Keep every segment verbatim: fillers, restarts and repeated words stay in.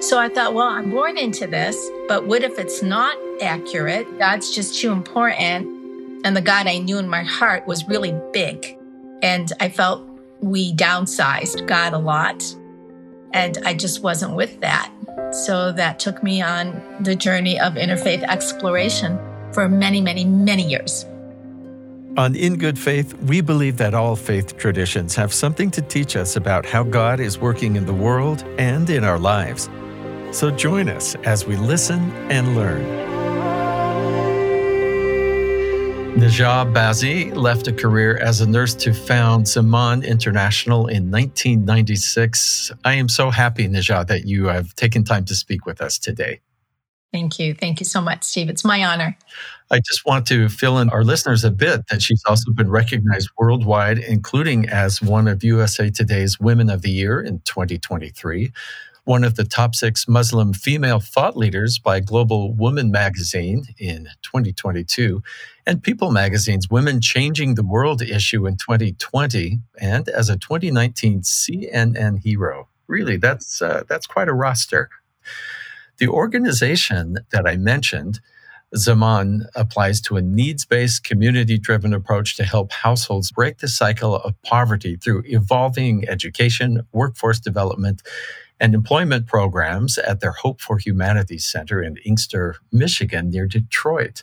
So I thought, well, I'm born into this, but what if it's not accurate? God's just too important. And the God I knew in my heart was really big. And I felt we downsized God a lot. And I just wasn't with that. So that took me on the journey of interfaith exploration for many, many, many years. On In Good Faith, we believe that all faith traditions have something to teach us about how God is working in the world and in our lives. So join us as we listen and learn. Najah Bazzi left a career as a nurse to found Zaman International in nineteen ninety-six. I am so happy, Najah, that you have taken time to speak with us today. Thank you. Thank you so much, Steve. It's my honor. I just want to fill in our listeners a bit that she's also been recognized worldwide, including as one of U S A Today's Women of the Year in twenty twenty-three, one of the top six Muslim female thought leaders by Global Woman magazine in twenty twenty-two, and People magazine's Women Changing the World issue in twenty twenty, and as a twenty nineteen C N N hero. Really, that's uh, that's quite a roster. The organization that I mentioned, Zaman, applies to a needs-based, community-driven approach to help households break the cycle of poverty through evolving education, workforce development, and employment programs at their Hope for Humanity Center in Inkster, Michigan, near Detroit.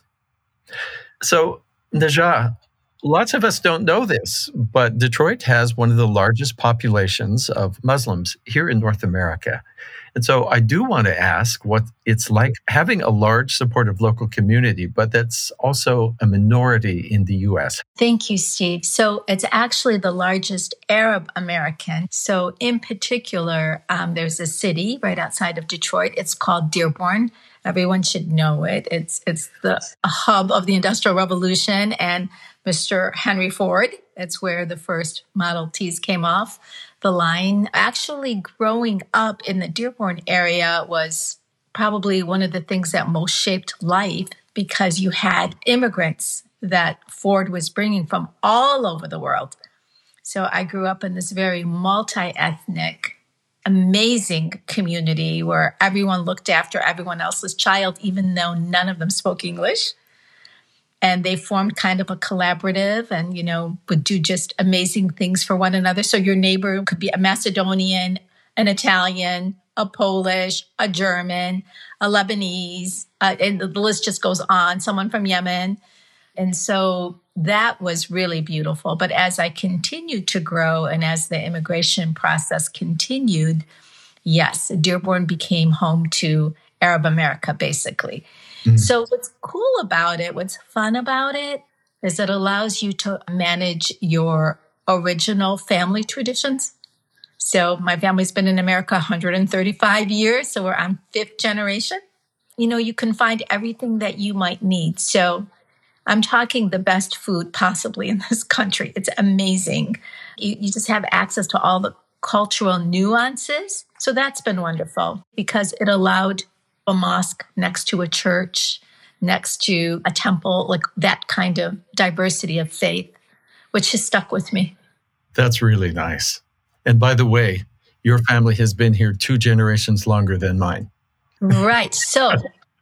So, Najah, lots of us don't know this, but Detroit has one of the largest populations of Muslims here in North America. And so I do want to ask what it's like having a large supportive local community, but that's also a minority in the U S. Thank you, Steve. So it's actually the largest Arab American. So in particular, um, there's a city right outside of Detroit. It's called Dearborn. Everyone should know it. It's it's the hub of the Industrial Revolution and Mister Henry Ford. It's where the first Model Ts came off the line. Actually, growing up in the Dearborn area was probably one of the things that most shaped life because you had immigrants that Ford was bringing from all over the world. So I grew up in this very multi-ethnic, amazing community where everyone looked after everyone else's child, even though none of them spoke English. And they formed kind of a collaborative and, you know, would do just amazing things for one another. So your neighbor could be a Macedonian, an Italian, a Polish, a German, a Lebanese, uh, and the list just goes on, someone from Yemen. And so that was really beautiful. But as I continued to grow and as the immigration process continued, yes, Dearborn became home to Arab America, basically. Mm-hmm. So what's cool about it, what's fun about it, is it allows you to manage your original family traditions. So my family's been in America one hundred thirty-five years, so we're on fifth generation. You know, you can find everything that you might need. So I'm talking the best food possibly in this country. It's amazing. You, you just have access to all the cultural nuances. So that's been wonderful because it allowed a mosque next to a church, next to a temple, like that kind of diversity of faith, which has stuck with me. That's really nice. And by the way, your family has been here two generations longer than mine. Right. So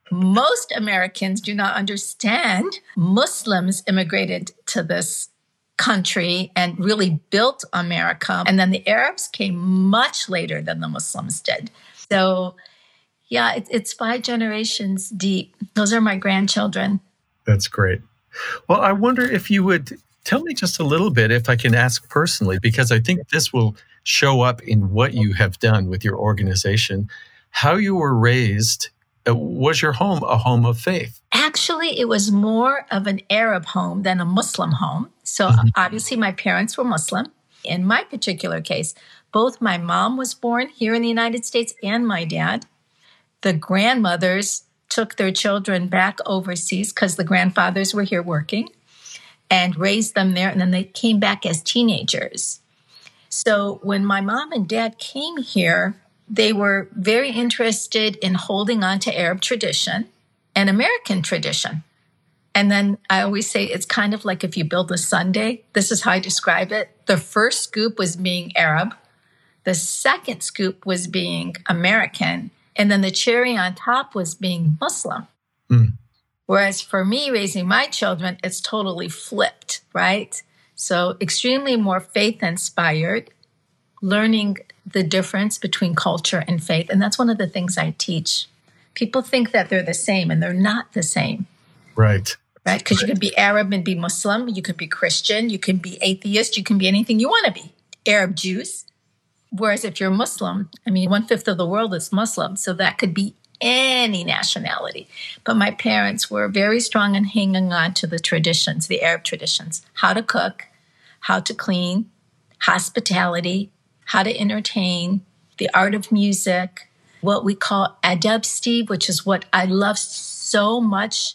most Americans do not understand Muslims immigrated to this country and really built America. And then the Arabs came much later than the Muslims did. So yeah, it, it's five generations deep. Those are my grandchildren. That's great. Well, I wonder if you would tell me just a little bit, if I can ask personally, because I think this will show up in what you have done with your organization, how you were raised. Was your home a home of faith? Actually, it was more of an Arab home than a Muslim home. So mm-hmm. obviously my parents were Muslim. In my particular case, both my mom was born here in the United States and my dad. The grandmothers took their children back overseas because the grandfathers were here working and raised them there. And then they came back as teenagers. So when my mom and dad came here, they were very interested in holding on to Arab tradition and American tradition. And then I always say it's kind of like if you build a sundae. This is how I describe it. The first scoop was being Arab. The second scoop was being American. And then the cherry on top was being Muslim. Mm. Whereas for me, raising my children, it's totally flipped, right? So extremely more faith inspired, learning the difference between culture and faith. And that's one of the things I teach. People think that they're the same, and they're not the same. Right. Right? Because right. you can be Arab and be Muslim. You can be Christian. You can be atheist. You can be anything you want to be. Arab Jews. Whereas if you're Muslim, I mean, one-fifth of the world is Muslim. So that could be any nationality. But my parents were very strong in hanging on to the traditions, the Arab traditions, how to cook, how to clean, hospitality, how to entertain, the art of music, what we call adab, Steve, which is what I love so much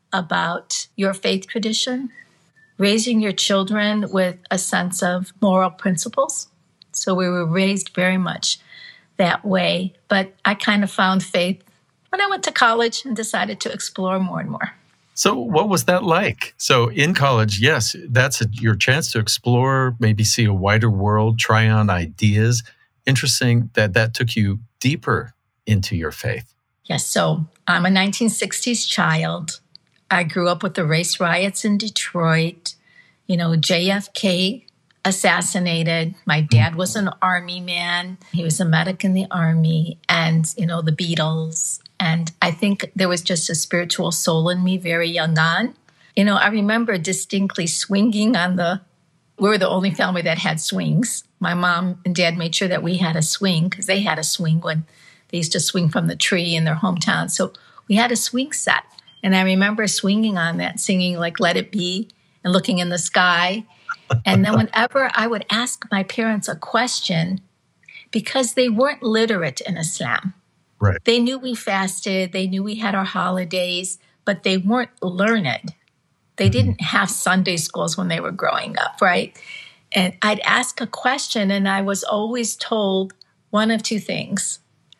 about your faith tradition, raising your children with a sense of moral principles. So we were raised very much that way. But I kind of found faith when I went to college and decided to explore more and more. So what was that like? So in college, yes, that's a, your chance to explore, maybe see a wider world, try on ideas. Interesting that that took you deeper into your faith. Yes. So I'm a nineteen sixties child. I grew up with the race riots in Detroit. You know, J F K assassinated. My dad was an army man. He was a medic in the army, and, you know, the Beatles. And I think there was just a spiritual soul in me very young on. You know, I remember distinctly swinging on the, we were the only family that had swings. My mom and dad made sure that we had a swing because they had a swing when they used to swing from the tree in their hometown. So we had a swing set. And I remember swinging on that, singing like Let It Be and looking in the sky. And then whenever I would ask my parents a question, because they weren't literate in Islam, right. They knew we fasted, they knew we had our holidays, but they weren't learned. They didn't have Sunday schools when they were growing up, right? And I'd ask a question and I was always told one of two things.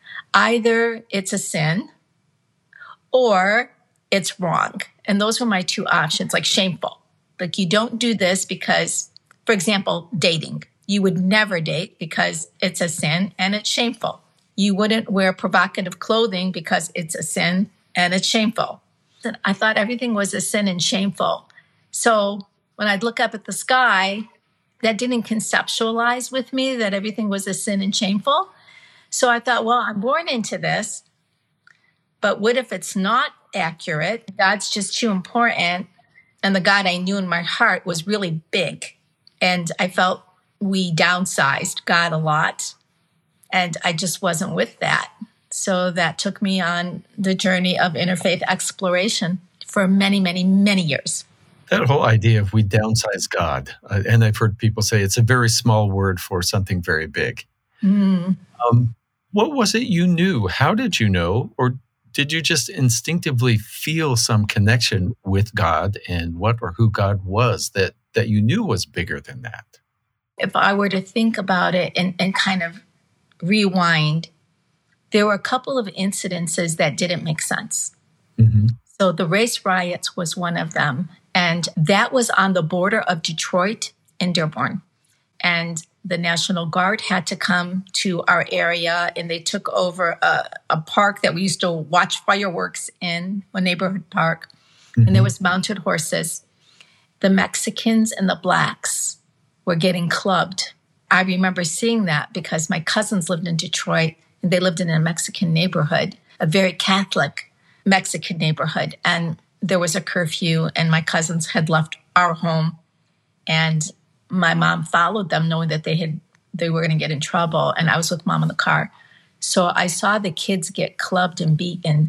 Either it's a sin or it's wrong. And those were my two options, like shameful. Like you don't do this because, for example, dating. You would never date because it's a sin and it's shameful. You wouldn't wear provocative clothing because it's a sin and it's shameful. And I thought everything was a sin and shameful. So when I'd look up at the sky, that didn't conceptualize with me that everything was a sin and shameful. So I thought, well, I'm born into this, but what if it's not accurate? God's just too important. And the God I knew in my heart was really big. And I felt we downsized God a lot. And I just wasn't with that. So that took me on the journey of interfaith exploration for many, many, many years. That whole idea of we downsize God, uh, and I've heard people say it's a very small word for something very big. Mm. Um, what was it you knew? How did you know? Or did you just instinctively feel some connection with God and what or who God was that, that you knew was bigger than that? If I were to think about it and, and kind of rewind, there were a couple of incidences that didn't make sense. Mm-hmm. So the race riots was one of them. And that was on the border of Detroit and Dearborn. And the National Guard had to come to our area and they took over a, a park that we used to watch fireworks in, a neighborhood park. Mm-hmm. And there was mounted horses. The Mexicans and the Blacks were getting clubbed. I remember seeing that because my cousins lived in Detroit and they lived in a Mexican neighborhood, a very Catholic Mexican neighborhood. And there was a curfew and my cousins had left our home and my mom followed them knowing that they had they were going to get in trouble. And I was with mom in the car. So I saw the kids get clubbed and beaten.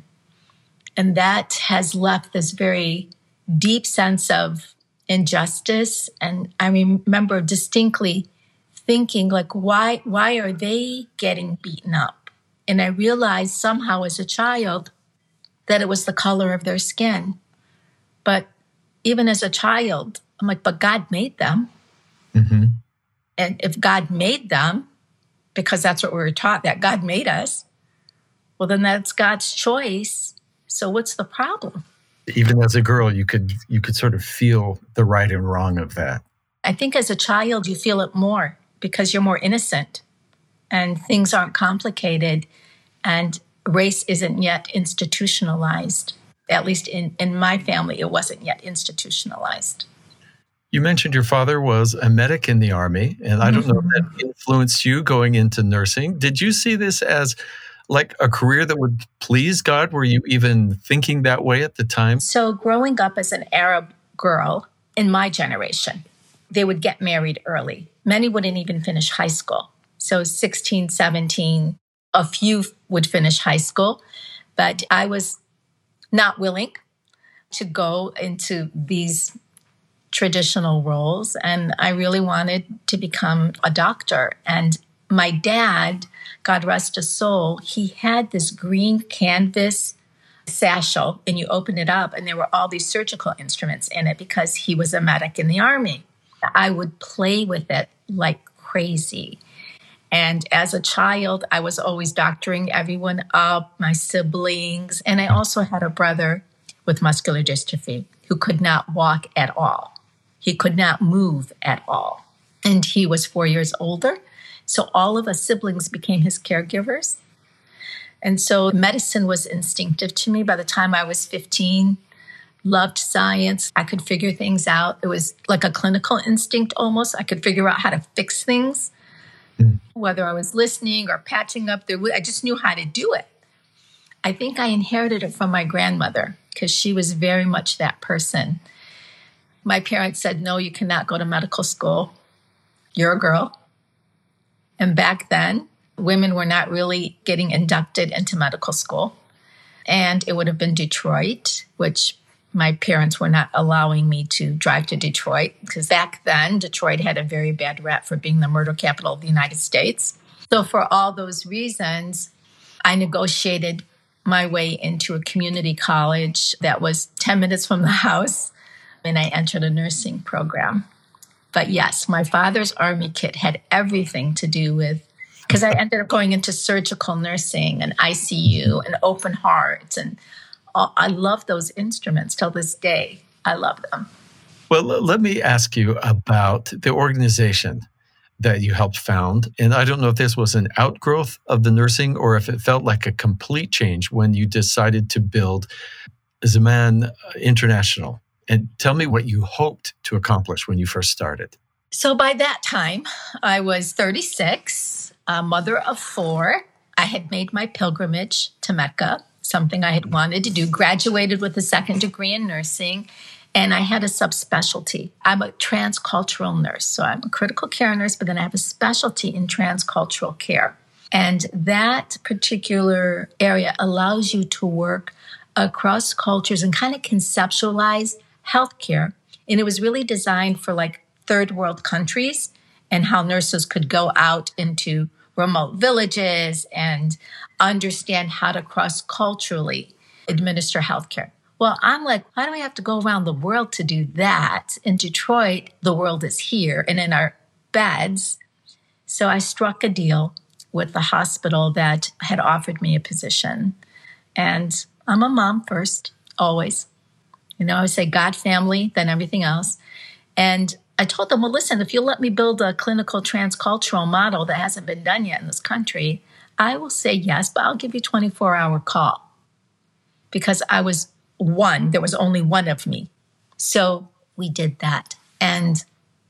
And that has left this very deep sense of injustice. And I remember distinctly thinking, like, why, why are they getting beaten up? And I realized somehow as a child that it was the color of their skin. But even as a child, I'm like, but God made them. Mm-hmm. And if God made them, because that's what we were taught, that God made us, well, then that's God's choice. So what's the problem? Even as a girl, you could you could sort of feel the right and wrong of that. I think as a child, you feel it more because you're more innocent and things aren't complicated. And race isn't yet institutionalized. At least in, in my family, it wasn't yet institutionalized. You mentioned your father was a medic in the Army, and I don't know if that influenced you going into nursing. Did you see this as like a career that would please God? Were you even thinking that way at the time? So growing up as an Arab girl in my generation, they would get married early. Many wouldn't even finish high school. So sixteen, seventeen, a few would finish high school, but I was not willing to go into these traditional roles. And I really wanted to become a doctor. And my dad, God rest his soul, he had this green canvas satchel, and you open it up and there were all these surgical instruments in it because he was a medic in the Army. I would play with it like crazy. And as a child, I was always doctoring everyone up, my siblings. And I also had a brother with muscular dystrophy who could not walk at all. He could not move at all. And he was four years older. So all of us siblings became his caregivers. And so medicine was instinctive to me by the time I was fifteen. Loved science. I could figure things out. It was like a clinical instinct almost. I could figure out how to fix things, mm. whether I was listening or patching up the wood. I just knew how to do it. I think I inherited it from my grandmother because she was very much that person. My parents said, no, you cannot go to medical school. You're a girl. And back then, women were not really getting inducted into medical school. And it would have been Detroit, which my parents were not allowing me to drive to Detroit because back then, Detroit had a very bad rap for being the murder capital of the United States. So for all those reasons, I negotiated my way into a community college that was ten minutes from the house. And I entered a nursing program. But yes, my father's Army kit had everything to do with, because I ended up going into surgical nursing and I C U and open heart. And all, I love those instruments till this day. I love them. Well, let me ask you about the organization that you helped found. And I don't know if this was an outgrowth of the nursing or if it felt like a complete change when you decided to build Zaman International. And tell me what you hoped to accomplish when you first started. So by that time, I was thirty-six, a mother of four. I had made my pilgrimage to Mecca, something I had wanted to do, graduated with a second degree in nursing, and I had a subspecialty. I'm a transcultural nurse. So I'm a critical care nurse, but then I have a specialty in transcultural care. And that particular area allows you to work across cultures and kind of conceptualize healthcare. And it was really designed for like third world countries and how nurses could go out into remote villages and understand how to cross-culturally administer healthcare. Well, I'm like, why do I have to go around the world to do that? In Detroit, the world is here and in our beds. So I struck a deal with the hospital that had offered me a position. And I'm a mom first, always. You know, I would say God, family, then everything else. And I told them, well, listen, if you'll let me build a clinical transcultural model that hasn't been done yet in this country, I will say yes, but I'll give you a twenty-four hour call. Because I was one, there was only one of me. So we did that. And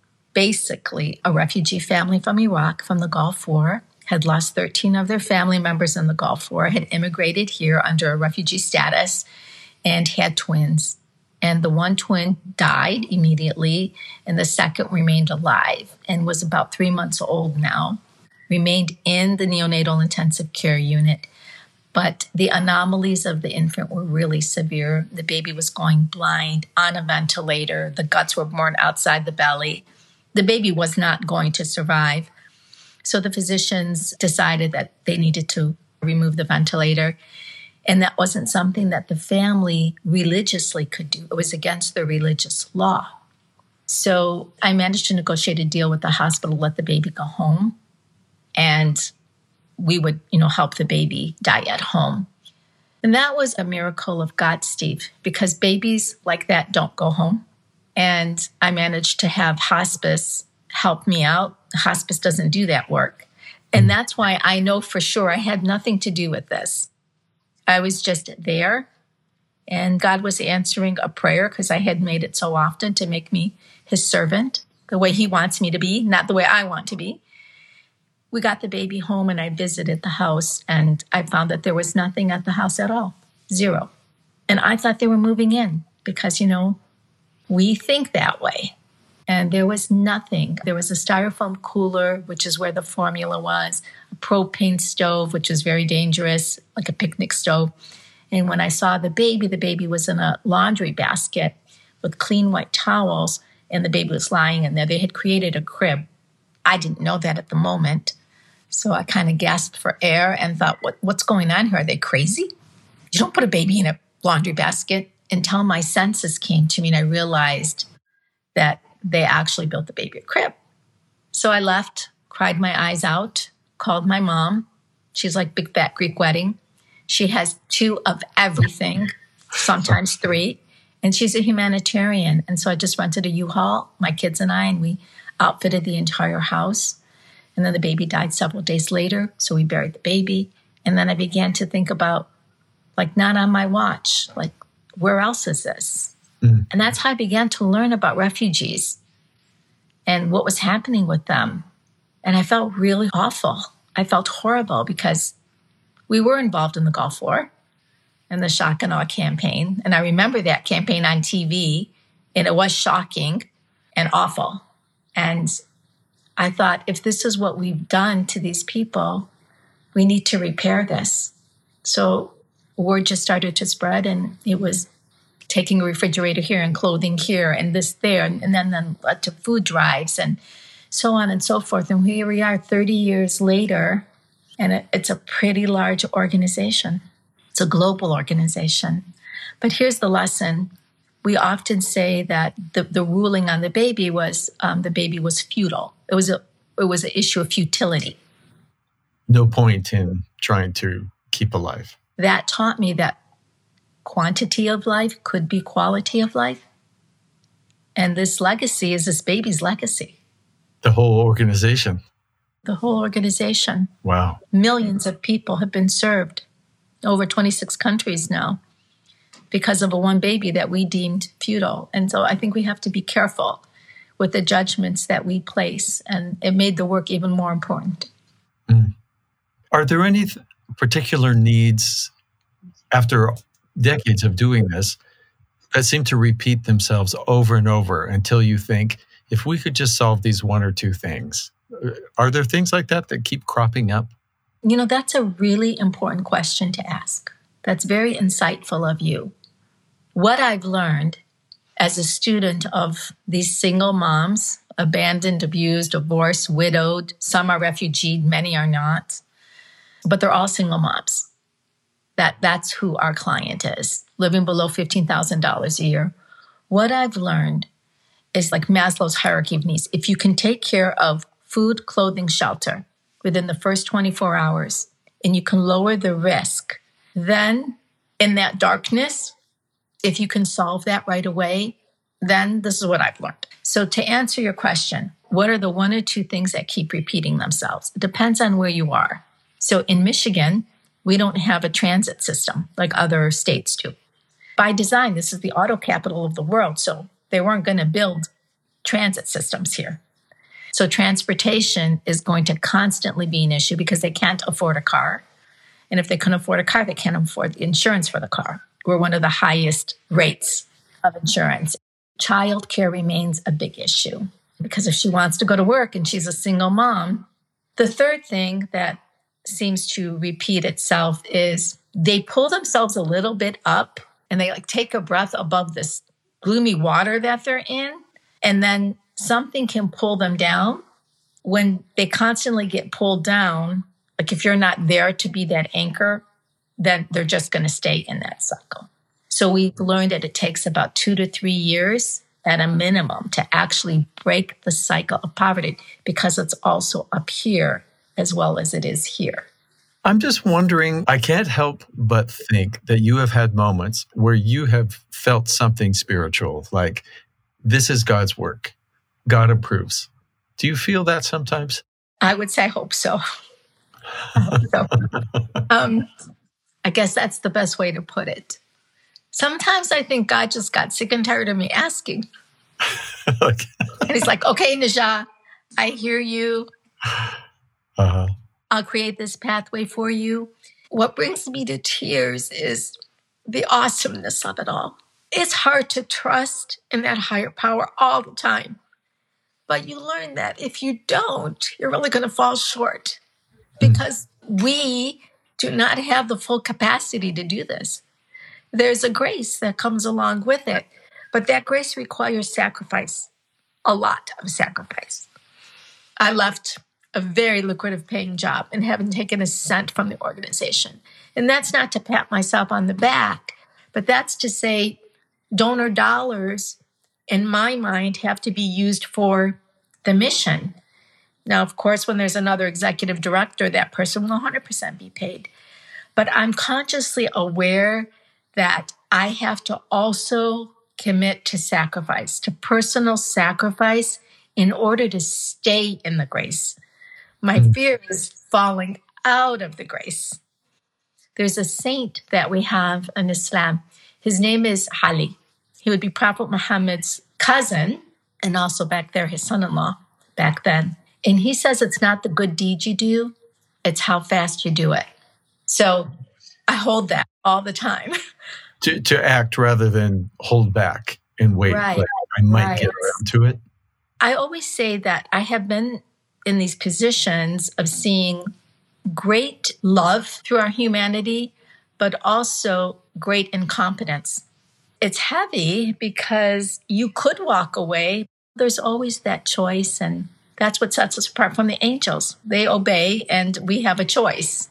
basically, a refugee family from Iraq, from the Gulf War, had lost thirteen of their family members in the Gulf War, had immigrated here under a refugee status, and had twins. And the one twin died immediately, and the second remained alive and was about three months old now, remained in the neonatal intensive care unit. But the anomalies of the infant were really severe. The baby was going blind, on a ventilator. The guts were born outside the belly. The baby was not going to survive. So the physicians decided that they needed to remove the ventilator. And that wasn't something that the family religiously could do. It was against their religious law. So I managed to negotiate a deal with the hospital, let the baby go home. And we would, you know, help the baby die at home. And that was a miracle of God, Steve, because babies like that don't go home. And I managed to have hospice help me out. Hospice doesn't do that work. And that's why I know for sure I had nothing to do with this. I was just there, and God was answering a prayer because I had made it so often to make me his servant, the way he wants me to be, not the way I want to be. We got the baby home and I visited the house, and I found that there was nothing at the house at all, zero. And I thought they were moving in because, you know, we think that way. And there was nothing. There was a styrofoam cooler, which is where the formula was, a propane stove, which is very dangerous, like a picnic stove. And when I saw the baby, the baby was in a laundry basket with clean white towels, and the baby was lying in there. They had created a crib. I didn't know that at the moment. So I kind of gasped for air and thought, what, what's going on here? Are they crazy? You don't put a baby in a laundry basket. Until my senses came to me and I realized that they actually built the baby a crib. So I left, cried my eyes out, called my mom. She's like big fat Greek wedding. She has two of everything, sometimes three, and she's a humanitarian. And so I just rented a U-Haul, my kids and I, and we outfitted the entire house. And then the baby died several days later, so we buried the baby. And then I began to think about, like, not on my watch, like, where else is this? Mm. And that's how I began to learn about refugees and what was happening with them. And I felt really awful. I felt horrible because we were involved in the Gulf War and the Shock and Awe campaign. And I remember that campaign on T V, and it was shocking and awful. And I thought, if this is what we've done to these people, we need to repair this. So word just started to spread, and it was taking a refrigerator here and clothing here and this there, and, and then, then led to food drives and so on and so forth. And here we are thirty years later, and it, it's a pretty large organization. It's a global organization. But here's the lesson. We often say that the, the ruling on the baby was um, the baby was futile. It was a it was an issue of futility. No point in trying to keep alive. That taught me that quantity of life could be quality of life. And this legacy is this baby's legacy. The whole organization. The whole organization. Wow. Millions of people have been served, over twenty-six countries now, because of a one baby that we deemed futile. And so I think we have to be careful with the judgments that we place. And it made the work even more important. Mm. Are there any th- particular needs after decades of doing this that seem to repeat themselves over and over until you think, if we could just solve these one or two things? Are there things like that that keep cropping up? You know, that's a really important question to ask. That's very insightful of you. What I've learned as a student of these single moms, abandoned, abused, divorced, widowed, some are refugeed, many are not, but they're all single moms. That, that's who our client is, living below fifteen thousand dollars a year. What I've learned is like Maslow's hierarchy of needs. If you can take care of food, clothing, shelter within the first twenty-four hours, and you can lower the risk, then in that darkness, if you can solve that right away, then this is what I've learned. So to answer your question, what are the one or two things that keep repeating themselves? It depends on where you are. So in Michigan, we don't have a transit system like other states do. By design, this is the auto capital of the world, so they weren't going to build transit systems here. So transportation is going to constantly be an issue because they can't afford a car. And if they couldn't afford a car, they can't afford the insurance for the car. We're one of the highest rates of insurance. Childcare remains a big issue because if she wants to go to work and she's a single mom, the third thing that seems to repeat itself is they pull themselves a little bit up and they like take a breath above this gloomy water that they're in. And then something can pull them down. When they constantly get pulled down, like if you're not there to be that anchor, then they're just going to stay in that cycle. So we've learned that it takes about two to three years at a minimum to actually break the cycle of poverty because it's also up here as well as it is here. I'm just wondering, I can't help but think that you have had moments where you have felt something spiritual, like this is God's work. God approves. Do you feel that sometimes? I would say I hope so. I hope so. um, I guess that's the best way to put it. Sometimes I think God just got sick and tired of me asking. Okay. And he's like, okay, Najah, I hear you. Uh-huh. I'll create this pathway for you. What brings me to tears is the awesomeness of it all. It's hard to trust in that higher power all the time. But you learn that if you don't, you're really going to fall short because we do not have the full capacity to do this. There's a grace that comes along with it, but that grace requires sacrifice, a lot of sacrifice. I left a very lucrative paying job and haven't taken a cent from the organization. And that's not to pat myself on the back, but that's to say donor dollars, in my mind, have to be used for the mission. Now, of course, when there's another executive director, that person will one hundred percent be paid. But I'm consciously aware that I have to also commit to sacrifice, to personal sacrifice in order to stay in the grace. My fear is falling out of the grace. There's a saint that we have in Islam. His name is Ali. He would be Prophet Muhammad's cousin, and also back there, his son-in-law back then. And he says it's not the good deed you do, it's how fast you do it. So I hold that all the time. To, to act rather than hold back and wait. Right, like I might right. get around to it. I always say that I have been in these positions of seeing great love through our humanity, but also great incompetence. It's heavy because you could walk away. There's always that choice, and that's what sets us apart from the angels. They obey, and we have a choice.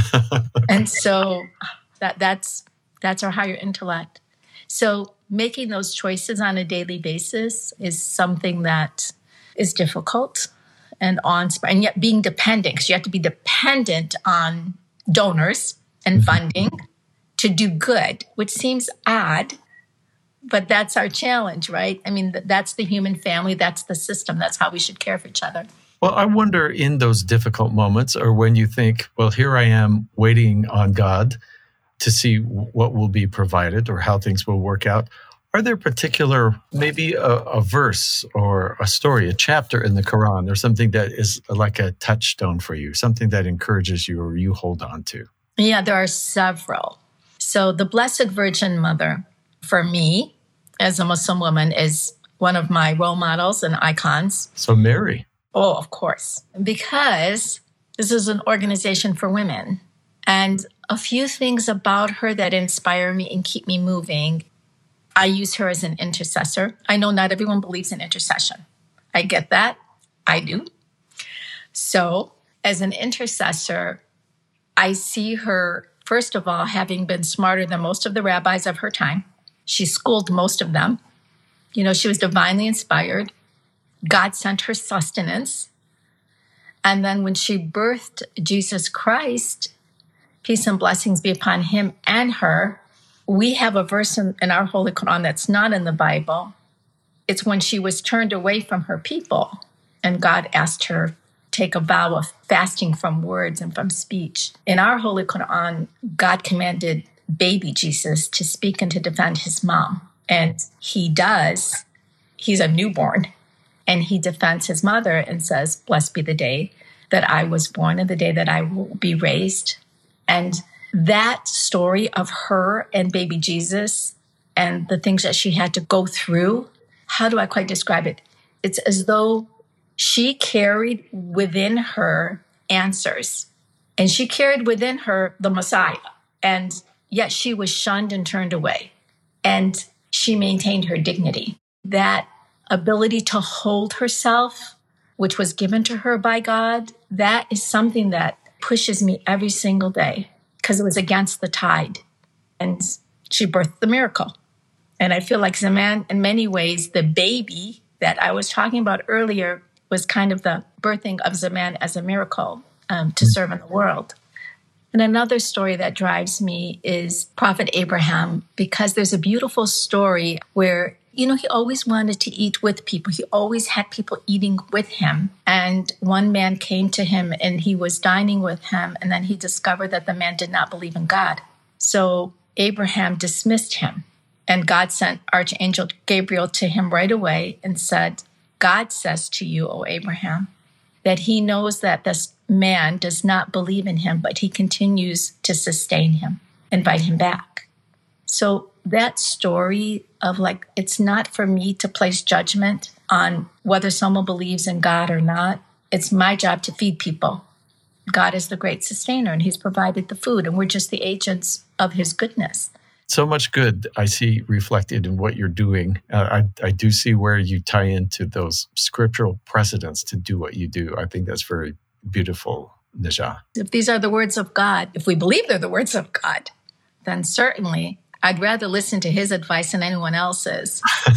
And so that that's that's our higher intellect. So making those choices on a daily basis is something that is difficult and awe-inspiring, and yet being dependent, because you have to be dependent on donors and funding to do good, which seems odd, but that's our challenge, right? I mean, that's the human family, that's the system, that's how we should care for each other. Well, I wonder in those difficult moments, or when you think, well, here I am waiting on God to see what will be provided or how things will work out. Are there particular, maybe a, a verse or a story, a chapter in the Quran or something that is like a touchstone for you, something that encourages you or you hold on to? Yeah, there are several. So the Blessed Virgin Mother, for me, as a Muslim woman, is one of my role models and icons. So Mary. Oh, of course. Because this is an organization for women. And a few things about her that inspire me and keep me moving. I use her as an intercessor. I know not everyone believes in intercession. I get that. I do. So as an intercessor, I see her, first of all, having been smarter than most of the rabbis of her time. She schooled most of them. You know, she was divinely inspired. God sent her sustenance. And then when she birthed Jesus Christ, peace and blessings be upon him and her, we have a verse in, in our Holy Quran that's not in the Bible. It's when she was turned away from her people and God asked her to take a vow of fasting from words and from speech. In our Holy Quran, God commanded baby Jesus to speak and to defend his mom. And he does. He's a newborn. And he defends his mother and says, blessed be the day that I was born and the day that I will be raised. And that story of her and baby Jesus and the things that she had to go through, how do I quite describe it? It's as though she carried within her answers, and she carried within her the Messiah, and yet she was shunned and turned away, and she maintained her dignity. That ability to hold herself, which was given to her by God, that is something that pushes me every single day, because it was against the tide. And she birthed the miracle. And I feel like Zaman, in many ways, the baby that I was talking about earlier was kind of the birthing of Zaman as a miracle um, to serve in the world. And another story that drives me is Prophet Abraham, because there's a beautiful story where, you know, he always wanted to eat with people. He always had people eating with him. And one man came to him and he was dining with him. And then he discovered that the man did not believe in God. So Abraham dismissed him, and God sent Archangel Gabriel to him right away and said, God says to you, O Abraham, that he knows that this man does not believe in him, but he continues to sustain him, invite him back. So that story of like, it's not for me to place judgment on whether someone believes in God or not. It's my job to feed people. God is the great sustainer, and he's provided the food, and we're just the agents of his goodness. So much good I see reflected in what you're doing. Uh, I, I do see where you tie into those scriptural precedents to do what you do. I think that's very beautiful, Najah. If these are the words of God, if we believe they're the words of God, then certainly I'd rather listen to his advice than anyone else's.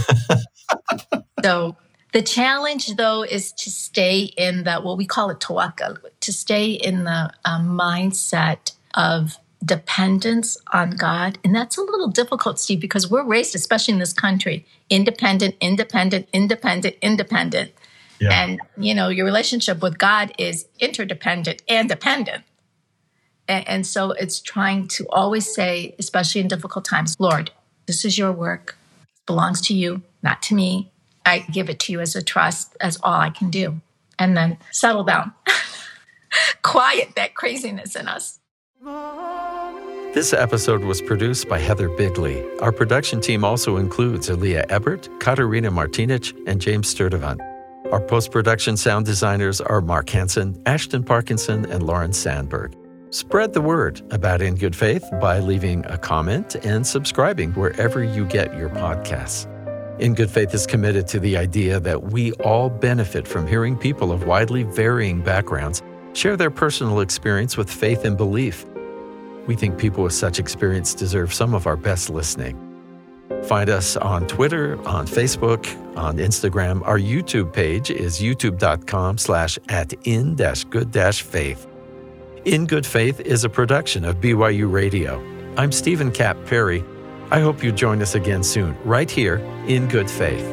So the challenge, though, is to stay in the, what we call it tawakkul, to stay in the um, mindset of dependence on God. And that's a little difficult, Steve, because we're raised, especially in this country, independent, independent, independent, independent. Yeah. And, you know, your relationship with God is interdependent and dependent. And, and so it's trying to always say, especially in difficult times, Lord, this is your work. It belongs to you, not to me. I give it to you as a trust, as all I can do. And then settle down. Quiet that craziness in us. This episode was produced by Heather Bigley. Our production team also includes Aaliyah Ebert, Katarina Martinic, and James Sturdivant. Our post-production sound designers are Mark Hansen, Ashton Parkinson, and Lauren Sandberg. Spread the word about In Good Faith by leaving a comment and subscribing wherever you get your podcasts. In Good Faith is committed to the idea that we all benefit from hearing people of widely varying backgrounds share their personal experience with faith and belief. We think people with such experience deserve some of our best listening. Find us on Twitter, on Facebook, on Instagram. Our YouTube page is youtube.com slash at in dash good dash faith. In Good Faith is a production of B Y U Radio. I'm Stephen Kapp Perry. I hope you join us again soon, right here in Good Faith.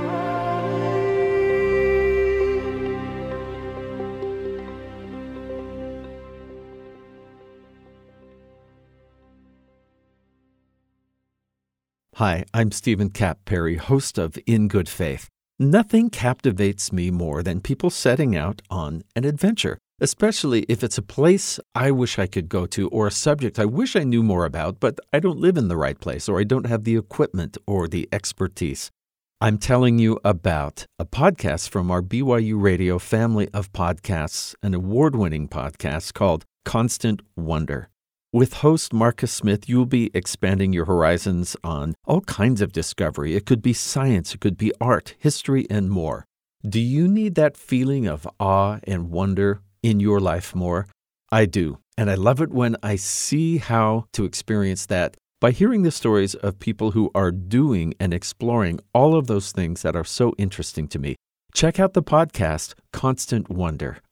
Hi, I'm Stephen Kapp Perry, host of In Good Faith. Nothing captivates me more than people setting out on an adventure, especially if it's a place I wish I could go to or a subject I wish I knew more about, but I don't live in the right place or I don't have the equipment or the expertise. I'm telling you about a podcast from our B Y U Radio family of podcasts, an award-winning podcast called Constant Wonder. With host Marcus Smith, you'll be expanding your horizons on all kinds of discovery. It could be science, it could be art, history, and more. Do you need that feeling of awe and wonder in your life more? I do, and I love it when I see how to experience that by hearing the stories of people who are doing and exploring all of those things that are so interesting to me. Check out the podcast Constant Wonder